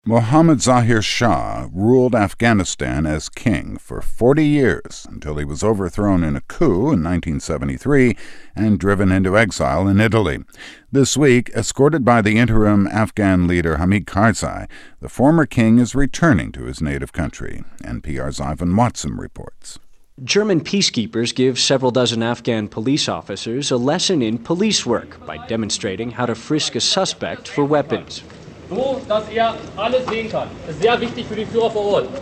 Mohammad Zahir Shah ruled Afghanistan as king for 40 years until he was overthrown in a coup in 1973 and driven into exile in Italy. This week, escorted by the interim Afghan leader Hamid Karzai, the former king is returning to his native country. NPR's Ivan Watson reports. German peacekeepers give several dozen Afghan police officers a lesson in police work by demonstrating how to frisk a suspect for weapons. So, dass alles sehen kann. Das ist sehr wichtig für die Führer vor Ort.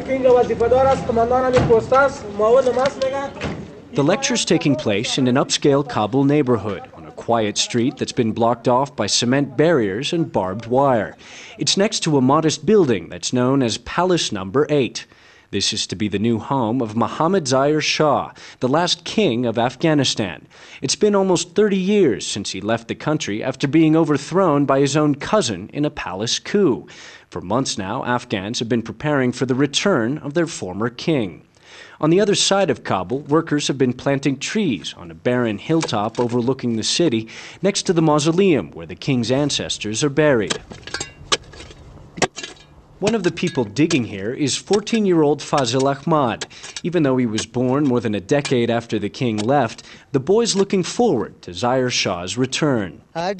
The lecture's taking place in an upscale Kabul neighborhood on a quiet street that's been blocked off by cement barriers and barbed wire. It's next to a modest building that's known as Palace Number 8. This is to be the new home of Mohammad Zahir Shah, the last king of Afghanistan. It's been almost 30 years since he left the country after being overthrown by his own cousin in a palace coup. For months now, Afghans have been preparing for the return of their former king. On the other side of Kabul, workers have been planting trees on a barren hilltop overlooking the city next to the mausoleum where the king's ancestors are buried. One of the people digging here is 14-year-old Fazil Ahmad. Even though he was born more than a decade after the king left, the boy's looking forward to Zahir Shah's return. My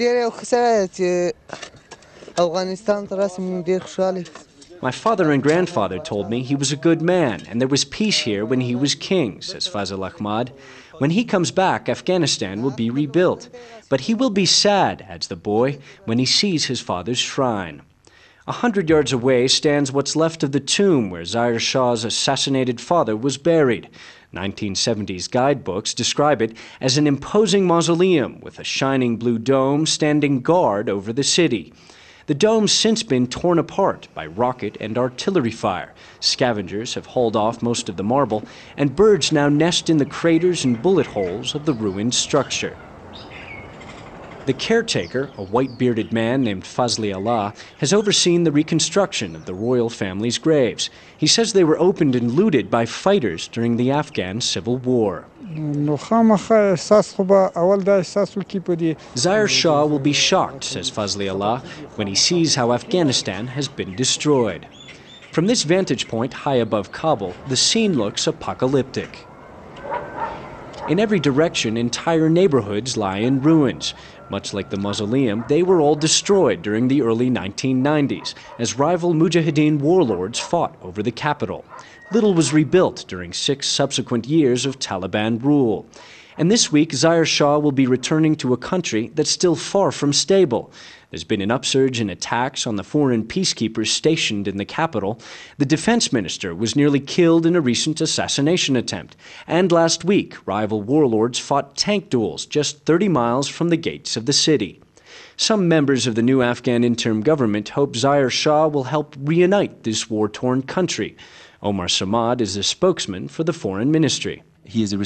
father and grandfather told me he was a good man and there was peace here when he was king, says Fazil Ahmad. When he comes back, Afghanistan will be rebuilt. But he will be sad, adds the boy, when he sees his father's shrine. 100 yards away stands what's left of the tomb where Zahir Shah's assassinated father was buried. 1970s guidebooks describe it as an imposing mausoleum with a shining blue dome standing guard over the city. The dome's since been torn apart by rocket and artillery fire. Scavengers have hauled off most of the marble, and birds now nest in the craters and bullet holes of the ruined structure. The caretaker, a white-bearded man named Fazli Allah, has overseen the reconstruction of the royal family's graves. He says they were opened and looted by fighters during the Afghan Civil War. Zahir Shah will be shocked, says Fazli Allah, when he sees how Afghanistan has been destroyed. From this vantage point high above Kabul, the scene looks apocalyptic. In every direction, entire neighborhoods lie in ruins. Much like the mausoleum, they were all destroyed during the early 1990s as rival Mujahideen warlords fought over the capital. Little was rebuilt during 6 subsequent years of Taliban rule. And this week, Zahir Shah will be returning to a country that's still far from stable. There's been an upsurge in attacks on the foreign peacekeepers stationed in the capital. The defense minister was nearly killed in a recent assassination attempt. And last week, rival warlords fought tank duels just 30 miles from the gates of the city. Some members of the new Afghan interim government hope Zahir Shah will help reunite this war-torn country. Omar Samad is the spokesman for the foreign ministry. He is a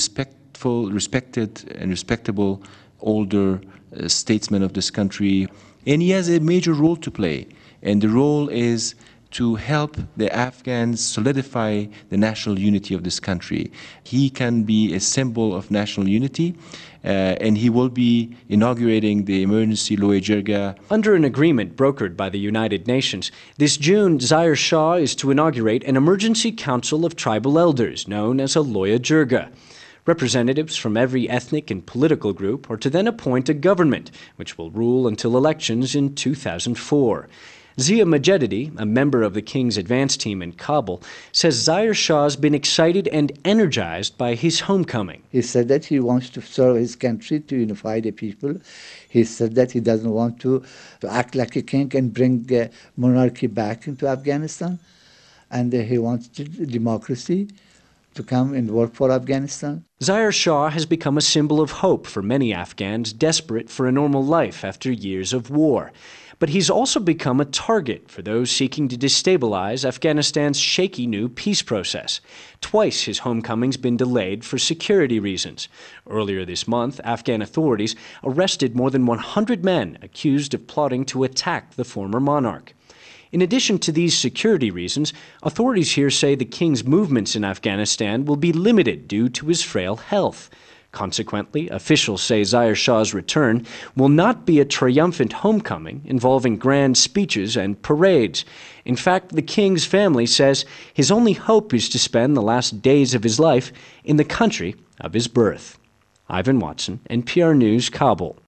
respected and respectable older statesman of this country. And he has a major role to play, and the role is to help the Afghans solidify the national unity of this country. He can be a symbol of national unity, and he will be inaugurating the emergency Loya Jirga. Under an agreement brokered by the United Nations, this June, Zahir Shah is to inaugurate an emergency council of tribal elders known as a Loya Jirga. Representatives from every ethnic and political group are to then appoint a government, which will rule until elections in 2004. Zia Majidadi, a member of the King's advance team in Kabul, says Zahir Shah's been excited and energized by his homecoming. He said that he wants to serve his country, to unify the people. He said that he doesn't want to act like a king and bring the monarchy back into Afghanistan. And he wants democracy to come and work for Afghanistan. Zahir Shah has become a symbol of hope for many Afghans desperate for a normal life after years of war. But he's also become a target for those seeking to destabilize Afghanistan's shaky new peace process. Twice his homecoming's been delayed for security reasons. Earlier this month, Afghan authorities arrested more than 100 men accused of plotting to attack the former monarch. In addition to these security reasons, authorities here say the king's movements in Afghanistan will be limited due to his frail health. Consequently, officials say Zahir Shah's return will not be a triumphant homecoming involving grand speeches and parades. In fact, the king's family says his only hope is to spend the last days of his life in the country of his birth. Ivan Watson, NPR News, Kabul.